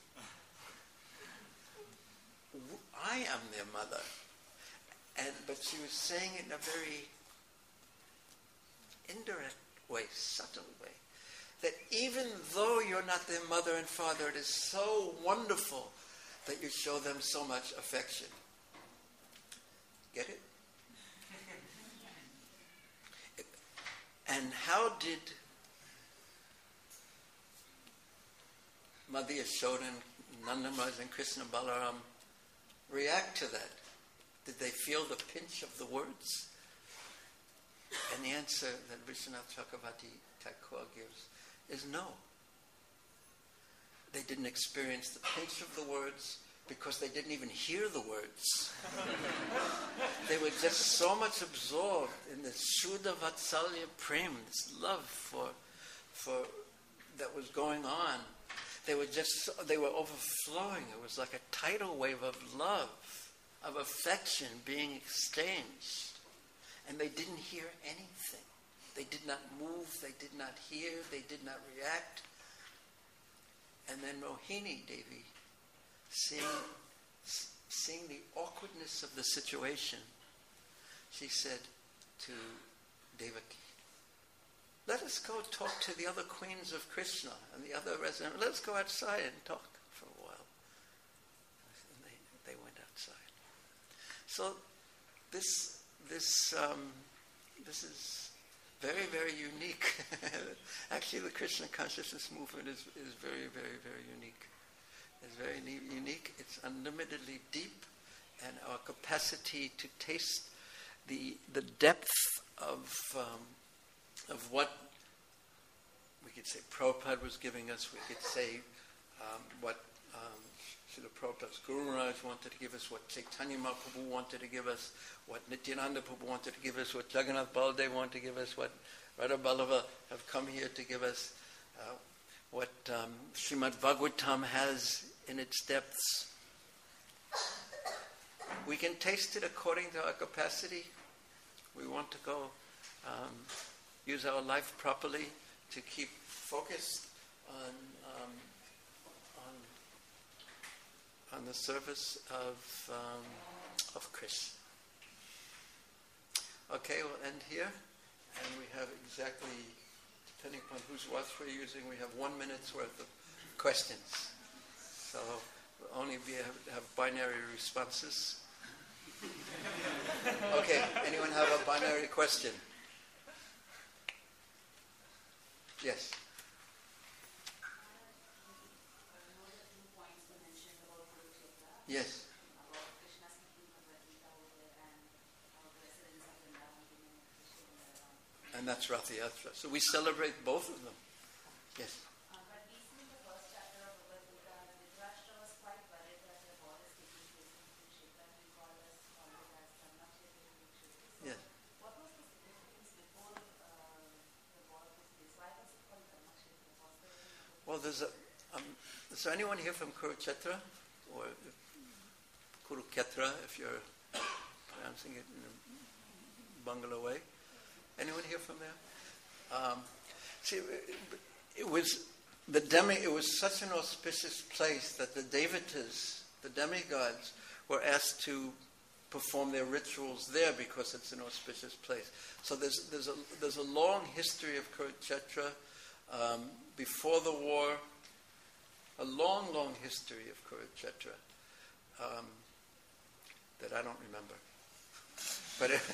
Speaker 1: I am their mother. And but she was saying it in a very indirect way, subtle way, that even though you're not their mother and father, it is so wonderful that you show them so much affection. Get it? And how did Mother Yashoda and Nanda Maharaj and Krishna Balaram react to that? Did they feel the pinch of the words? And the answer that Vishwanath Chakravarti Thakur gives is no. They didn't experience the pinch of the words because they didn't even hear the words. They were just so much absorbed in this Shuddha Vatsalya Prem, this love for, for that was going on. They were just, they were overflowing. It was like a tidal wave of love, of affection being exchanged. And they didn't hear anything. They did not move, they did not hear, they did not react. And then Rohini Devi, seeing, seeing the awkwardness of the situation, she said to Devaki, let us go talk to the other queens of Krishna and the other residents. Let's go outside and talk for a while. And they, they went outside. So this this um, this is very, very unique. Actually, the Krishna consciousness movement is, is very, very, very unique. It's very ne- unique. It's unlimitedly deep, and our capacity to taste the the depth of um, of what we could say Prabhupada was giving us, we could say um, what um, Srila Prabhupada's Guru Maharaj wanted to give us, what Chaitanya Mahaprabhu wanted to give us, what Nityananda Prabhu wanted to give us, what Jagannath Baladev wanted to give us, what Radha Ballabha have come here to give us, uh, what um, Srimad Bhagavatam has in its depths. We can taste it according to our capacity. We want to go um, use our life properly to keep focused on um, on on the service of um, of Krishna. Okay, we'll end here, and we have exactly, depending upon whose watch we're using, we have one minute's worth of questions. So we'll only be have, have binary responses. Okay, anyone have a binary question? Yes. Yes. And that's Rath Yatra. So we celebrate both of them. Yes.
Speaker 7: Uh, but we see in the first chapter
Speaker 1: Oh, there's a. Um, is there anyone here from Kurukshetra? Or Kurukshetra, if you're pronouncing it in a Bangla way? Anyone here from there? Um, see, it, it was the demi. It was such an auspicious place that the devatas, the demigods, were asked to perform their rituals there because it's an auspicious place. So there's there's a there's a long history of Kurukshetra um, before the war. A long, long history of Kurukshetra um, that I don't remember. But it,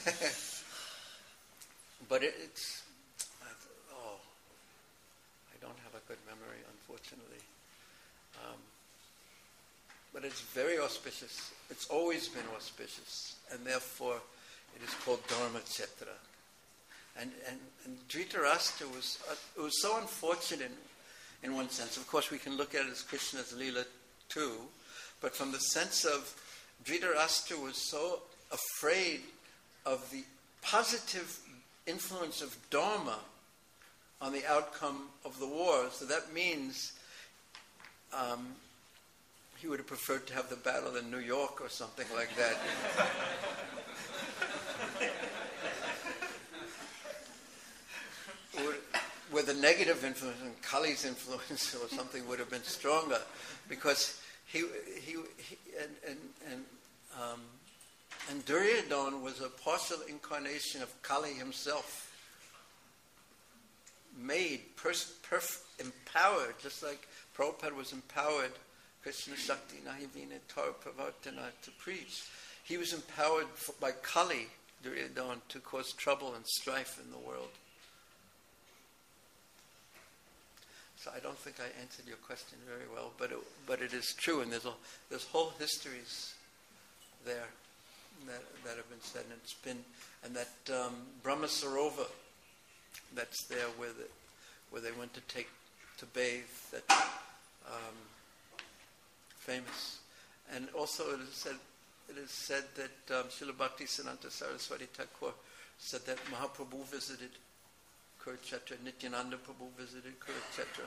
Speaker 1: but it, it's oh, I don't have a good memory, unfortunately. Um, but it's very auspicious. It's always been auspicious, and therefore it is called Dharmakshetra. And and and Dhritarashtra was uh, it was so unfortunate. In one sense, of course, we can look at it as Krishna's Leela too, but from the sense of Dhritarashtra was so afraid of the positive influence of Dharma on the outcome of the war. So that means um, he would have preferred to have the battle in New York or something like that. Where the negative influence and Kali's influence or something would have been stronger, because he he, he and and and, um, and Duryodhana was a partial incarnation of Kali himself, made, pers- perf- empowered, just like Prabhupada was empowered, Krishna Shakti Nahivina Tar Pravartana, to preach. He was empowered by Kali, Duryodhana, to cause trouble and strife in the world. So I don't think I answered your question very well, but it, but it is true, and there's a, there's whole histories there that that have been said, and it's been, and that um, Brahma Sarovar, that's there where the, where they went to take to bathe, that um, famous, and also it is said it is said that um, Srila Bhaktisiddhanta Saraswati Thakur said that Mahaprabhu visited Kurukshetra, Nityananda Prabhu visited Kurukshetra.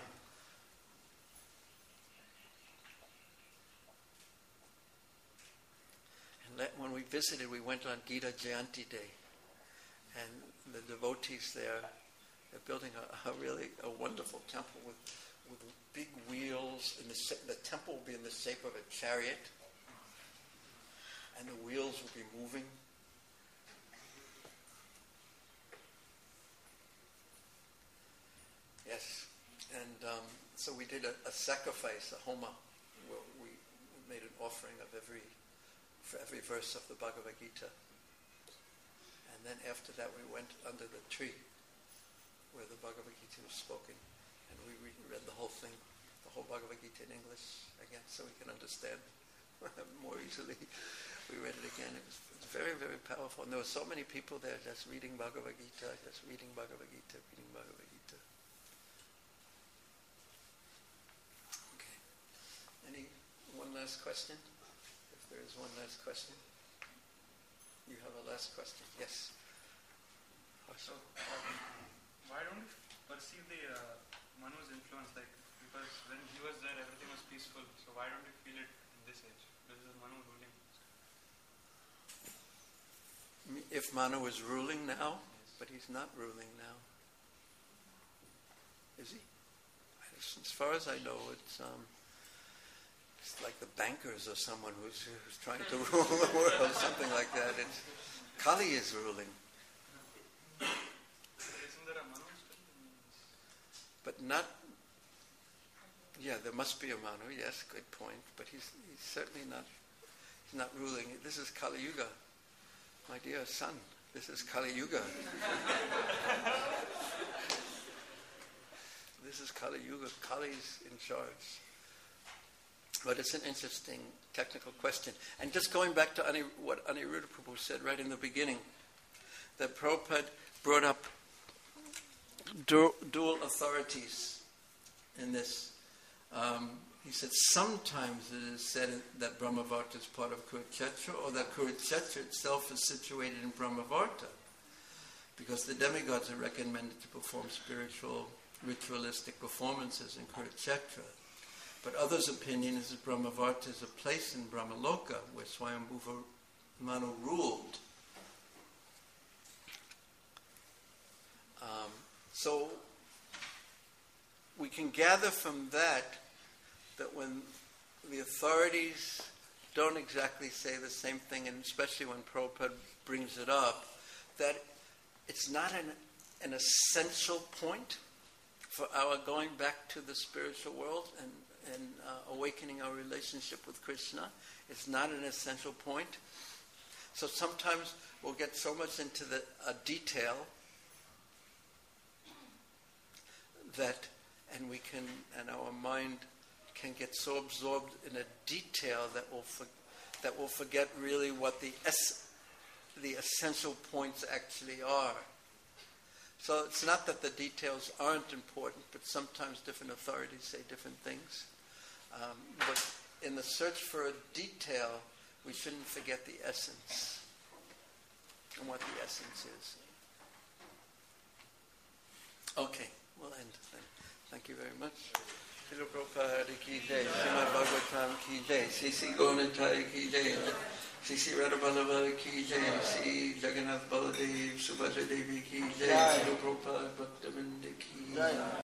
Speaker 1: And let, when we visited, we went on Gita Jayanti Day, and the devotees there, they're building a, a really a wonderful temple with with big wheels. In the the temple will be in the shape of a chariot, and the wheels will be moving. Yes, and um, so we did a, a sacrifice, a homa, where we made an offering of every, for every verse of the Bhagavad Gita. And then after that we went under the tree where the Bhagavad Gita was spoken, and we re- read the whole thing, the whole Bhagavad Gita in English again, so we can understand more easily. We read it again. It was, it was very, very powerful. And there were so many people there just reading Bhagavad Gita, just reading Bhagavad Gita, reading Bhagavad Gita. One last question? If there is one last question. You have a last question. Yes.
Speaker 2: So, um, why don't you perceive the uh, Manu's influence? Like, because when he was there, everything was peaceful. So why don't you feel it in this age? This is Manu ruling.
Speaker 1: If Manu is ruling now, yes. But he's not ruling now. Is he? As far as I know, it's... Um, It's like the bankers or someone who's, who's trying to rule the world, something like that. It's, Kali is ruling.
Speaker 2: Isn't there a Manu still?
Speaker 1: But not, yeah, there must be a Manu, yes, good point. But he's, he's certainly not, he's not ruling. This is Kali Yuga. My dear son, this is Kali Yuga. This is Kali Yuga. Kali's in charge. But it's an interesting technical question. And just going back to Ani, what Aniruddha Prabhu said right in the beginning, that Prabhupada brought up du- dual authorities in this. Um, he said sometimes it is said that Brahmavarta is part of Kurukshetra, or that Kurukshetra itself is situated in Brahmavarta, because the demigods are recommended to perform spiritual ritualistic performances, et cetera. But others' opinion is that Brahmavarta is a place in Brahmaloka where Swayambhuva Manu ruled. Um, so we can gather from that that when the authorities don't exactly say the same thing, and especially when Prabhupada brings it up, that it's not an, an essential point for our going back to the spiritual world and, and uh, awakening our relationship with Krishna. It's not an essential point. So sometimes we'll get so much into the a detail that, and we can, and our mind can get so absorbed in a detail that we'll for, that we'll forget really what the es, the essential points actually are. So it's not that the details aren't important, but sometimes different authorities say different things. Um, but in the search for a detail, we shouldn't forget the essence and what the essence is. Okay, we'll end then. Thank you very much. Srila Prabhupada ki jai, Srimad Bhagavatam ki jai, Sri Sri Gaunataya ki jai, Sri Sri Radha Vallabha ki jai, Sri Jagannath Baladev, Subhadra Devi ki jai, Srila Prabhupada Bhaktivinoda ki jai.